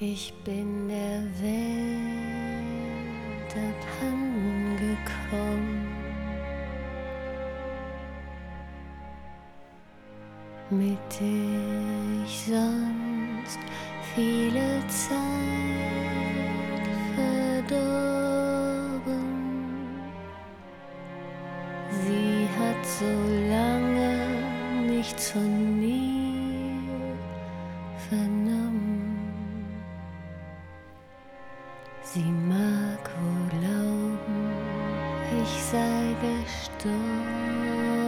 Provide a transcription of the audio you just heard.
Ich bin der Welt abhandengekommen, mit der ich sonst viele Zeit verdorben. Sie hat so lange nichts von mir vernommen. Sie mag wohl glauben, ich sei gestorben.